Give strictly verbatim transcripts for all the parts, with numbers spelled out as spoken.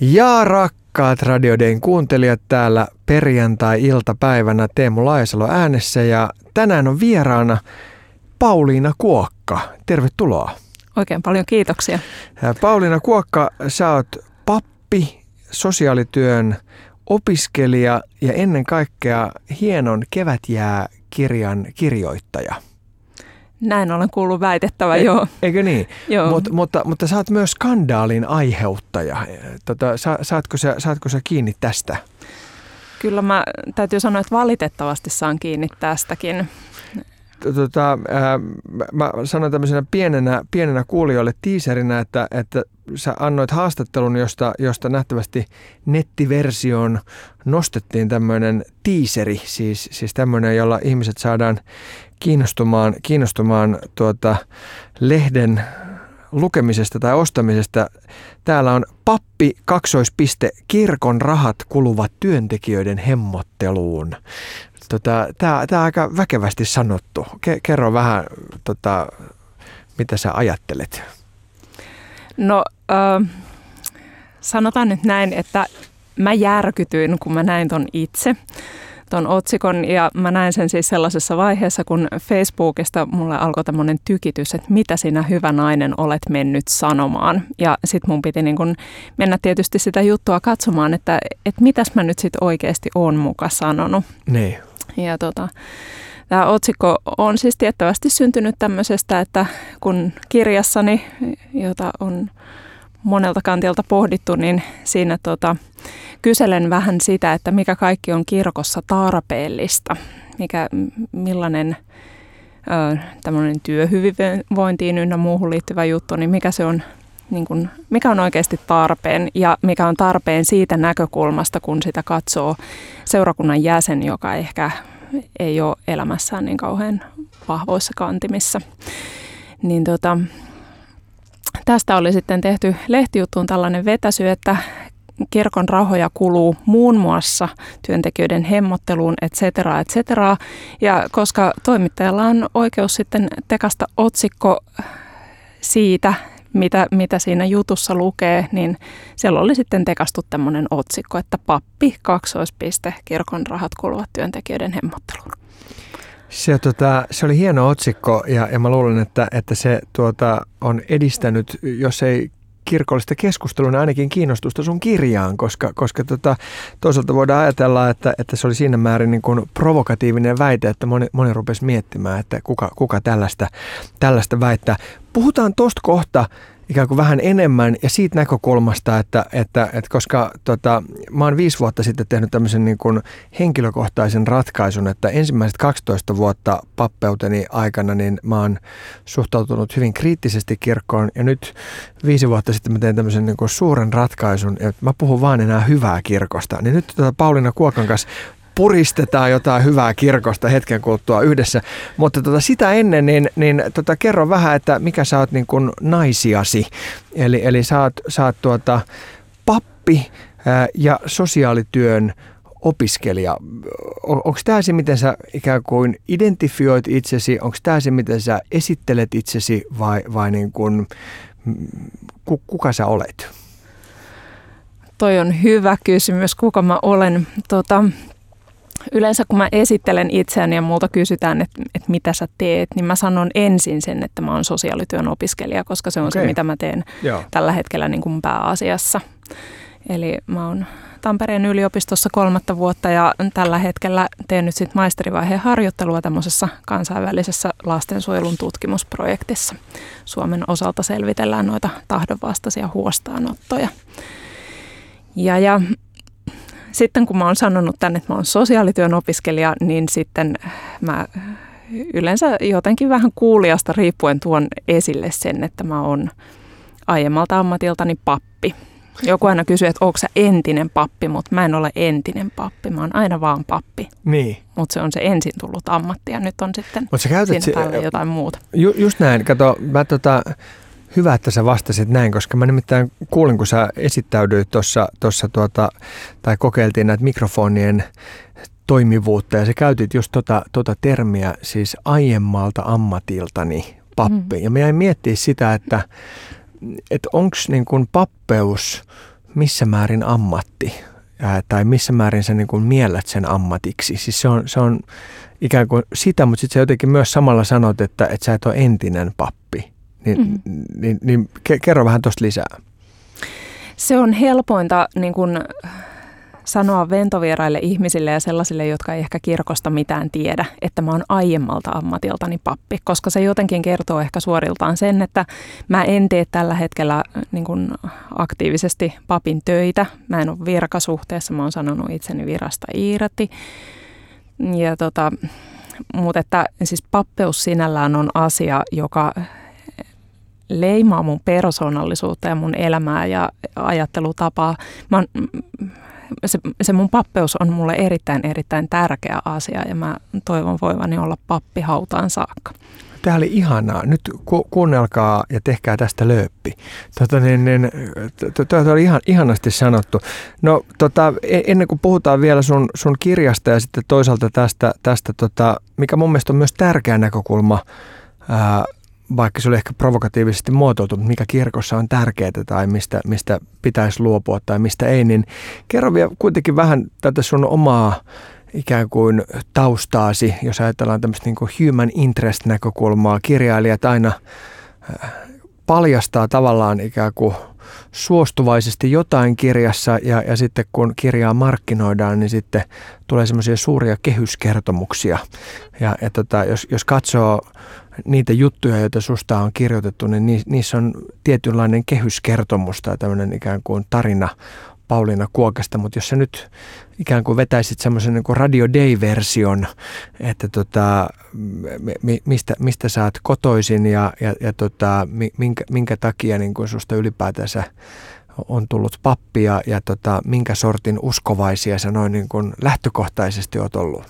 Ja rakkaat Radiodayn kuuntelijat, täällä perjantai-iltapäivänä Teemu Laajasalo äänessä ja tänään on vieraana Pauliina Kuokka. Tervetuloa. Oikein paljon kiitoksia. Pauliina Kuokka, sä oot pappi, sosiaalityön opiskelija ja ennen kaikkea hienon Kevätjää-kirjan kirjoittaja. Näin olen kuullut väitettävä, e- joo. Eikö niin? Joo. Mut, mutta, mutta sä oot myös skandaalin aiheuttaja. Tota, sa, saatko, sä, saatko sä kiinni tästä? Kyllä mä täytyy sanoa, että valitettavasti saan kiinni tästäkin. Tota, ää, mä sanon tämmöisenä pienenä, pienenä kuulijoille tiiserinä, että, että sä annoit haastattelun, josta, josta nähtävästi nettiversioon nostettiin tämmöinen tiiseri, siis, siis tämmöinen, jolla ihmiset saadaan kiinnostumaan, kiinnostumaan tuota, lehden lukemisesta tai ostamisesta. Täällä on pappi, kaksoispiste, kirkon rahat kuluvat työntekijöiden hemmotteluun. Tota, Tämä on aika väkevästi sanottu. Kerro vähän, tota, mitä sä ajattelet. No äh, sanotaan nyt näin, että mä järkytyin, kun mä näin ton itse, ton otsikon. Ja mä näin sen siis sellaisessa vaiheessa, kun Facebookista mulle alkoi tämmöinen tykitys, että mitä sinä hyvä nainen olet mennyt sanomaan. Ja sit mun piti niin kun mennä tietysti sitä juttua katsomaan, että, että mitäs mä nyt sit oikeasti oon muka sanonut. Niin. Ja tota, tämä otsikko on siis tiettävästi syntynyt tämmöisestä, että kun kirjassani, jota on monelta kantilta pohdittu, niin siinä tota, kyselen vähän sitä, että mikä kaikki on kirkossa tarpeellista, mikä, millainen ö, tämmöinen työhyvinvointiin ynnä muuhun liittyvä juttu, niin mikä se on, niin kun, mikä on oikeasti tarpeen ja mikä on tarpeen siitä näkökulmasta, kun sitä katsoo seurakunnan jäsen, joka ehkä ei ole elämässään niin kauhean vahvoissa kantimissa. Niin tota, tästä oli sitten tehty lehtijuttuun tällainen vetäsy, että kirkon rahoja kuluu muun muassa työntekijöiden hemmotteluun, et cetera, et cetera. Ja koska toimittajalla on oikeus sitten tekasta otsikko siitä, Mitä, mitä siinä jutussa lukee, niin siellä oli sitten tekastu tämmöinen otsikko, että pappi, kaksoispiste, kirkon rahat kuluvat työntekijöiden hemmotteluun. Se, tota, se oli hieno otsikko ja, ja mä luulen, että, että se tuota, on edistänyt, jos ei kirkollista keskustelua, niin ainakin kiinnostusta sun kirjaan, koska, koska tota, toisaalta voidaan ajatella, että, että se oli siinä määrin niin kuin provokatiivinen väite, että moni, moni rupesi miettimään, että kuka, kuka tällaista, tällaista väittää. Puhutaan tosta kohta ikään kuin vähän enemmän ja siitä näkökulmasta, että, että, että koska tota, mä oon viisi vuotta sitten tehnyt tämmöisen niin kuin henkilökohtaisen ratkaisun, että ensimmäiset kaksitoista vuotta pappeuteni aikana niin mä oon suhtautunut hyvin kriittisesti kirkkoon ja nyt viisi vuotta sitten mä tein tämmöisen niin kuin suuren ratkaisun, että mä puhun vaan enää hyvää kirkosta. Niin nyt tota Pauliina Kuokan kanssa puristetaan jotain hyvää kirkosta hetken kuluttua yhdessä, mutta tota, sitä ennen niin, niin tota, kerro vähän, että mikä sä oot niin kuin naisiasi, eli, eli sä oot, sä oot tuota, pappi ää, ja sosiaalityön opiskelija. On, onko tämä se, miten sä ikään kuin identifioit itsesi, onko tämä se, miten sä esittelet itsesi vai, vai niin kuin, ku, kuka sä olet? Toi on hyvä kysymys, kuka mä olen. Tota, Yleensä kun mä esittelen itseäni ja multa kysytään, että, että mitä sä teet, niin mä sanon ensin sen, että mä oon sosiaalityön opiskelija, koska se on okay. Se, mitä mä teen Joo. tällä hetkellä niin kuin pääasiassa. Eli mä oon Tampereen yliopistossa kolmatta vuotta ja tällä hetkellä teen nyt sit maisterivaiheen harjoittelua tämmöisessä kansainvälisessä lastensuojelun tutkimusprojektissa. Suomen osalta selvitellään noita tahdonvastaisia huostaanottoja. Ja, ja sitten kun mä oon sanonut tänne, että mä oon sosiaalityön opiskelija, niin sitten mä yleensä jotenkin vähän kuulijasta riippuen tuon esille sen, että mä oon aiemmalta ammatiltani pappi. Joku aina kysyy, että onko sä entinen pappi, mutta mä en ole entinen pappi, mä oon aina vaan pappi. Niin. Mutta se on se ensin tullut ammatti ja nyt on sitten siinä si- päälle jotain muuta. Ju- just näin, kato, mä tota... Hyvä, että sä vastasit näin, koska mä nimittäin kuulin, kun sä esittäydyit tuossa, tuossa tuota, tai kokeiltiin näitä mikrofonien toimivuutta ja sä käytit just tota, tota termiä siis aiemmalta ammatiltani pappi. Mm. Ja mä jäin miettimään sitä, että, että onko niin kuin pappeus missä määrin ammatti ää, tai missä määrin sä niin kuin miellät sen ammatiksi. Siis se on, se on ikään kuin sitä, mutta sitten sä jotenkin myös samalla sanot, että, että sä et ole entinen pappi. Niin, mm-hmm. niin, niin kerro vähän tuosta lisää. Se on helpointa niin kuin sanoa ventovieraille ihmisille ja sellaisille, jotka ei ehkä kirkosta mitään tiedä, että mä oon aiemmalta ammatiltani pappi, koska se jotenkin kertoo ehkä suoriltaan sen, että mä en tee tällä hetkellä niin kuin aktiivisesti papin töitä. Mä en ole virkasuhteessa, mä oon sanonut itseni virasta irti. Ja tota, mutta että siis pappeus sinällään on asia, joka leimaa mun persoonallisuutta ja mun elämää ja ajattelutapaa. Mä oon, se, se mun pappeus on mulle erittäin, erittäin tärkeä asia ja mä toivon voivani olla pappi hautaan saakka. Tämä oli ihanaa. Nyt ku, kuunnelkaa ja tehkää tästä lööppi. Tota, niin, niin, Tämä oli ihan, ihanasti sanottu. No tota, ennen kuin puhutaan vielä sun, sun kirjasta ja sitten toisaalta tästä, tästä tota, mikä mun mielestä on myös tärkeä näkökulma, ää, vaikka se oli ehkä provokatiivisesti muotoiltu, mikä kirkossa on tärkeää tai mistä, mistä pitäisi luopua tai mistä ei, niin kerro vielä kuitenkin vähän tätä sun omaa ikään kuin taustaasi, jos ajatellaan tämmöistä niin kuin human interest näkökulmaa. Kirjailijat aina paljastaa tavallaan ikään kuin suostuvaisesti jotain kirjassa ja, ja sitten kun kirjaa markkinoidaan, niin sitten tulee semmoisia suuria kehyskertomuksia. Ja, ja tota, jos, jos katsoo niitä juttuja, joita susta on kirjoitettu, niin niissä on tietynlainen kehyskertomus tai tämmöinen ikään kuin tarina Pauliina Kuokasta, mutta jos sä nyt ikään kuin vetäisit semmoisen niin kuin Radio Day-version, että tota, mistä, mistä sä oot kotoisin ja, ja, ja tota, minkä, minkä takia niin kuin susta ylipäätänsä on tullut pappi ja, ja tota, minkä sortin uskovaisia sä noin niin kuin lähtökohtaisesti oot ollut?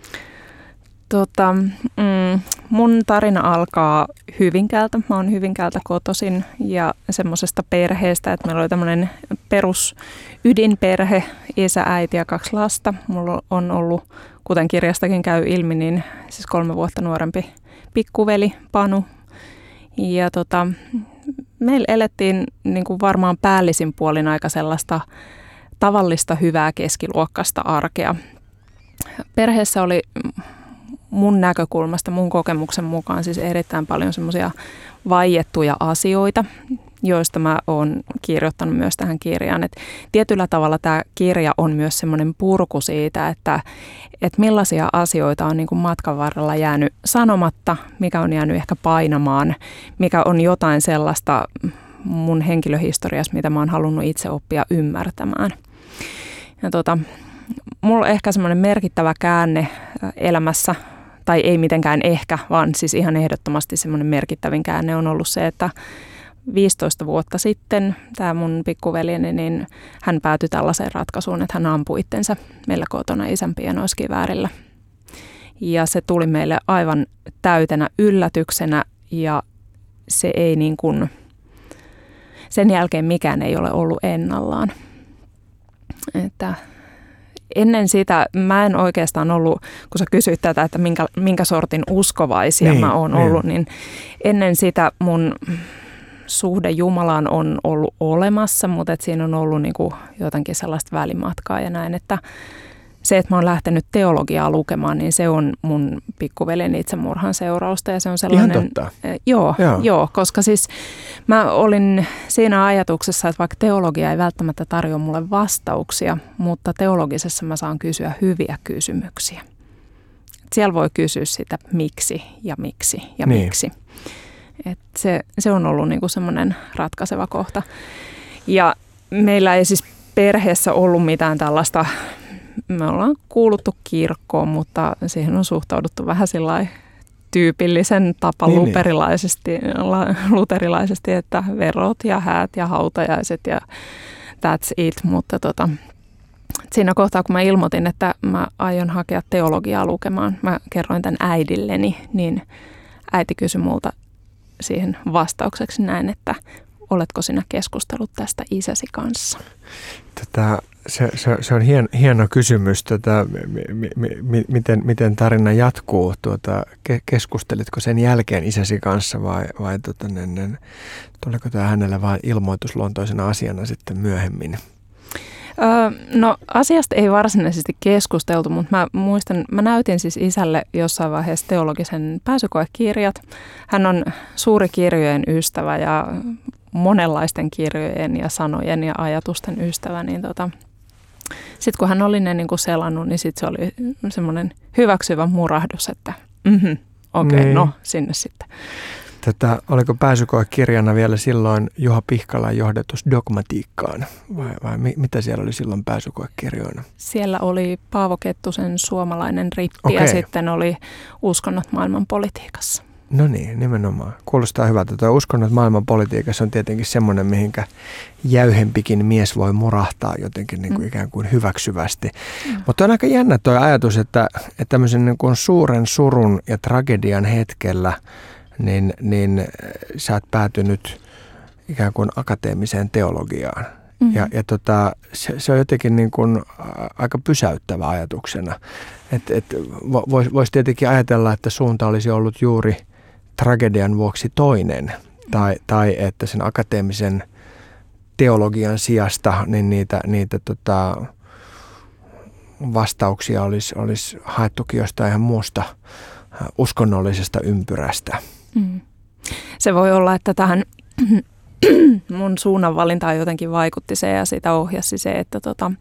Tota, mm, mun tarina alkaa Hyvinkäältä. Mä oon Hyvinkäältä kotoisin ja semmoisesta perheestä, että meillä oli tämmöinen perus ydinperhe, isä, äiti ja kaksi lasta. Mulla on ollut, kuten kirjastakin käy ilmi, niin siis kolme vuotta nuorempi pikkuveli Panu. Ja tota, meillä elettiin niin kuin varmaan päällisin puolin aika sellaista tavallista hyvää keskiluokkaista arkea. Perheessä oli mun näkökulmasta, mun kokemuksen mukaan siis erittäin paljon semmoisia vaiettuja asioita, joista mä oon kirjoittanut myös tähän kirjaan. Et tietyllä tavalla tämä kirja on myös semmoinen purku siitä, että, että millaisia asioita on niin kuin matkan varrella jäänyt sanomatta, mikä on jäänyt ehkä painamaan, mikä on jotain sellaista mun henkilöhistoriassa, mitä mä oon halunnut itse oppia ymmärtämään. Ja tota, mulla on ehkä semmoinen merkittävä käänne elämässä, tai ei mitenkään ehkä, vaan siis ihan ehdottomasti semmoinen merkittävin käänne on ollut se, että viisitoista vuotta sitten tämä mun pikkuveljeni, niin hän päätyi tällaiseen ratkaisuun, että hän ampui itsensä meillä kotona isän pienoiskiväärillä. Ja se tuli meille aivan täytenä yllätyksenä ja se ei niin kuin, sen jälkeen mikään ei ole ollut ennallaan. Että ennen sitä mä en oikeastaan ollut, kun sä kysyit tätä, että minkä, minkä sortin uskovaisia niin, mä oon niin. ollut, niin ennen sitä mun suhde Jumalaan on ollut olemassa, mutta et siinä on ollut niinku jotenkin sellaista välimatkaa ja näin, että se, että mä oon lähtenyt teologiaa lukemaan, niin se on mun pikkuveljen itsemurhan seurausta ja se on sellainen... Ihan totta. Joo, joo. joo, koska siis mä olin siinä ajatuksessa, että vaikka teologia ei välttämättä tarjoa mulle vastauksia, mutta teologisessa mä saan kysyä hyviä kysymyksiä. Siellä voi kysyä sitä miksi ja miksi ja niin. miksi. Et se, se on ollut niinku semmoinen ratkaiseva kohta. Ja meillä ei siis perheessä ollut mitään tällaista... Me ollaan kuuluttu kirkkoon, mutta siihen on suhtauduttu vähän sillai tyypillisen tapa niin, luterilaisesti, luterilaisesti, että verot ja häät ja hautajaiset ja that's it. Mutta tota, siinä kohtaa, kun mä ilmoitin, että mä aion hakea teologiaa lukemaan, mä kerroin tämän äidilleni, niin äiti kysyi multa siihen vastaukseksi näin, että oletko sinä keskustellut tästä isäsi kanssa? Tätä, Se, se, se on hien, hieno kysymys, tota, mi, mi, mi, miten, miten tarina jatkuu. Tuota, ke, keskustelitko sen jälkeen isäsi kanssa vai, vai tota, ne, ne, tuliko tämä hänelle vain ilmoitusluontoisena asiana sitten myöhemmin? Öö, no asiasta ei varsinaisesti keskusteltu, mutta mä muistan, mä näytin siis isälle jossain vaiheessa teologisen pääsykoekirjat. Hän on suuri kirjojen ystävä ja monenlaisten kirjojen ja sanojen ja ajatusten ystävä, niin tota, sitten kun hän oli ne niin kuin selannut, niin sitten se oli semmoinen hyväksyvä murahdus, että mhm, okei, okay, niin. No sinne sitten. Tätä, oliko pääsykoekirjana vielä silloin Juha Pihkalan johdatus dogmatiikkaan vai, vai mi, mitä siellä oli silloin pääsykoekirjoina? Siellä oli Paavo Kettusen Suomalainen rippi okay. Ja sitten oli Uskonnot maailman politiikassa. No niin, nimenomaan. Kuulostaa hyvältä. Tuo uskonnot maailman politiikassa on tietenkin semmoinen, mihinkä jäyhempikin mies voi murahtaa jotenkin niin kuin mm. ikään kuin hyväksyvästi. Mm. Mutta on aika jännä tuo ajatus, että, että tämmöisen niin kuin suuren surun ja tragedian hetkellä niin, niin sä oot päätynyt ikään kuin akateemiseen teologiaan. Mm-hmm. Ja, ja tota, se, se on jotenkin niin kuin aika pysäyttävä ajatuksena. Että et, voisi vois tietenkin ajatella, että suunta olisi ollut juuri tragedian vuoksi toinen. Tai, tai että sen akateemisen teologian sijasta niin niitä, niitä tota, vastauksia olisi, olisi haettukin jostain ihan muusta uskonnollisesta ympyrästä. Mm. Se voi olla, että tähän mun suunnanvalintaan jotenkin vaikutti se ja sitä ohjasi se, että tota,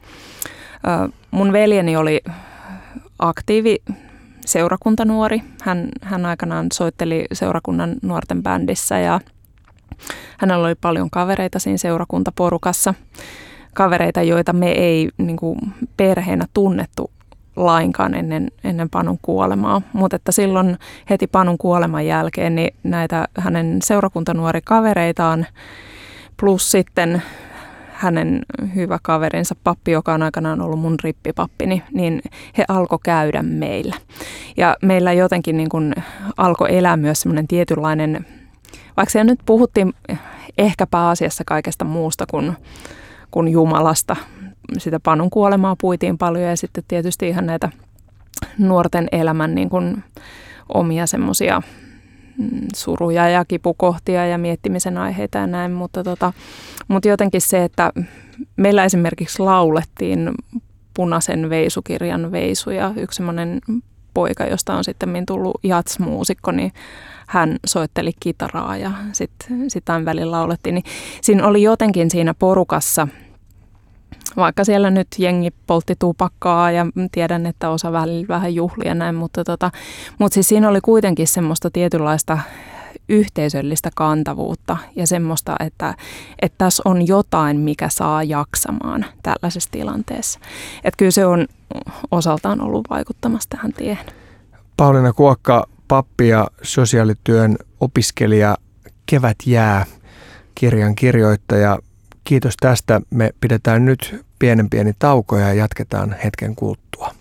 mun veljeni oli aktiivi seurakuntanuori. Hän, hän aikanaan soitteli seurakunnan nuorten bändissä ja hänellä oli paljon kavereita siinä seurakuntaporukassa. Kavereita, joita me ei niin kuin perheenä tunnettu lainkaan ennen, ennen Panun kuolemaa, mutta että silloin heti Panun kuoleman jälkeen niin näitä hänen seurakuntanuorikavereitaan plus sitten hänen hyvä kaverinsa pappi, joka on aikanaan ollut mun rippipappini, niin he alkoi käydä meillä. Ja meillä jotenkin niin kuin alkoi elää myös semmoinen tietynlainen, vaikka siellä nyt puhuttiin ehkä pääasiassa kaikesta muusta kuin, kuin Jumalasta. Sitä Panun kuolemaa puitiin paljon ja sitten tietysti ihan näitä nuorten elämän niin kuin omia semmoisia suruja ja kipukohtia ja miettimisen aiheita ja näin, mutta, tota, mutta jotenkin se, että meillä esimerkiksi laulettiin Punaisen veisukirjan veisuja. Yksi semmoinen poika, josta on sitten tullut jats-muusikko, niin hän soitteli kitaraa ja sitten sit aina välillä laulettiin. Niin siinä oli jotenkin siinä porukassa, vaikka siellä nyt jengi poltti tupakkaa ja tiedän, että osa välillä vähän juhlia näin, mutta, tota, mutta siis siinä oli kuitenkin semmoista tietynlaista yhteisöllistä kantavuutta ja semmoista, että, että tässä on jotain, mikä saa jaksamaan tällaisessa tilanteessa. Että kyllä se on osaltaan ollut vaikuttamassa tähän tiehen. Pauliina Kuokka, pappi ja sosiaalityön opiskelija, Kevät jää -kirjan kirjoittaja. Kiitos tästä. Me pidetään nyt pienen pieni tauko ja jatketaan hetken kuluttua.